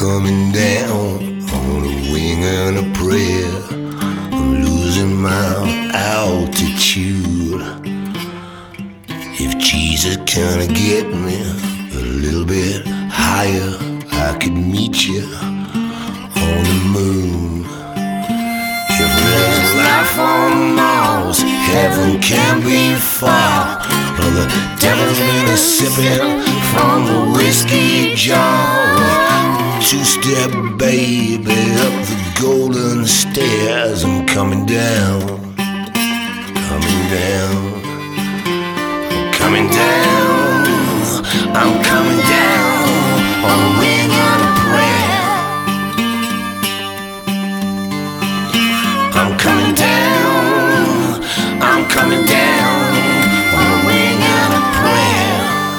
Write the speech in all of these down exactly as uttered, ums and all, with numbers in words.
coming down on a wing and a prayer. I'm losing my altitude. If Jesus kinda get me a little bit higher, I could meet you on the moon. If there's life on Mars, heaven can be far. Well, the devil's been a sipping from the whiskey jar. Two-step baby up the golden stairs. I'm coming down, coming down, I'm coming down, I'm coming down on a wing and a prayer. I'm coming down, I'm coming down on a wing and a prayer.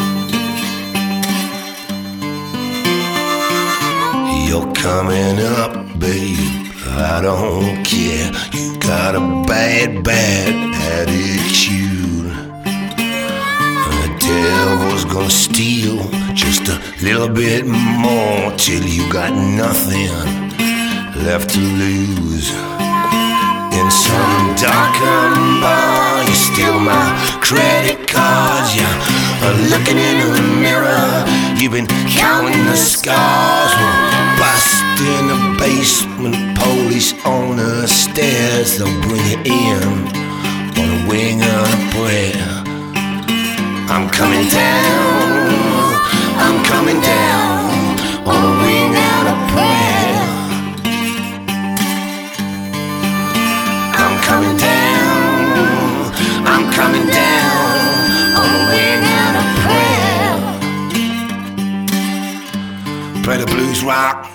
You're coming up, babe, I don't care. You got a bad, bad attitude. The devil's gonna steal just a little bit more till you got nothing left to lose. In some darkened bar, you steal my credit cards. You're looking in the mirror, you've been counting the scars. Bust in the basement, police on the stairs. They'll bring you in on a wing and a prayer. I'm coming down, I'm coming down on a wing and a prayer. I'm coming down, I'm coming down on a wing and a prayer. Play the blues rock.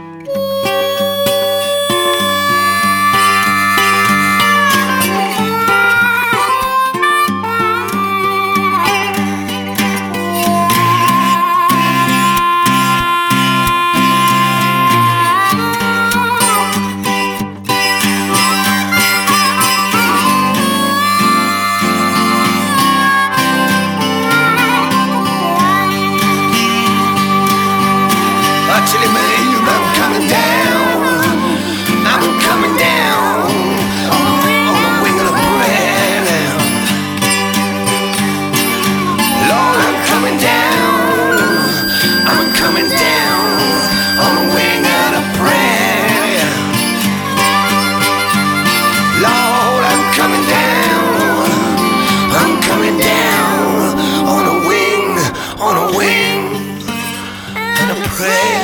Chili man, I'm coming down, I'm coming down on the, on the wing of a prayer now. Lord, I'm coming down, I'm coming down on the wing of a prayer. Lord, I'm coming down, I'm coming down on a wing, on a wing and a prayer.